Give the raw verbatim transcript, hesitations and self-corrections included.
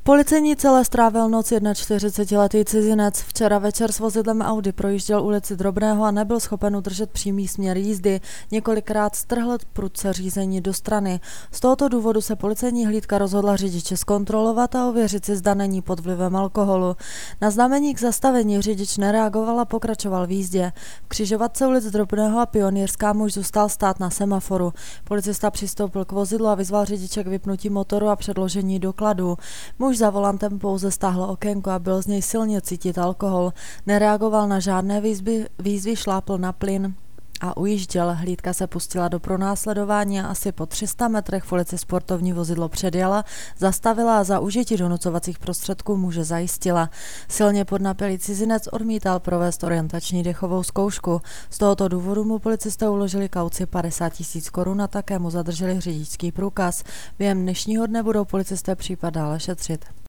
Policejní celé strávil noc čtyřicetiletý cizinec. Včera večer s vozidlem Audi projížděl ulici Drobného a nebyl schopen udržet přímý směr jízdy. Několikrát strhl prudce řízení do strany. Z tohoto důvodu se policejní hlídka rozhodla řidiče zkontrolovat a ověřit si, zda není pod vlivem alkoholu. Na znamení k zastavení řidič nereagoval a pokračoval v jízdě. V křižovatce ulic Drobného a Pionýrská muž zůstal stát na semaforu. Policista přistoupil k vozidlu a vyzval řidiče k vypnutí motoru a předložení dokladů. Muž za volantem pouze stáhl okénko a byl z něj silně cítit alkohol. Nereagoval na žádné výzvy, výzvy šlápl na plyn a ujížděl. Hlídka se pustila do pronásledování a asi po tři sta metrech v ulici sportovní vozidlo předjela, zastavila a za užití donucovacích prostředků muže zajistila. Silně podnapilý cizinec odmítal provést orientační dechovou zkoušku. Z tohoto důvodu mu policisté uložili kauci padesát tisíc korun a také mu zadrželi řidičský průkaz. Během dnešního dne budou policisté případ dále šetřit.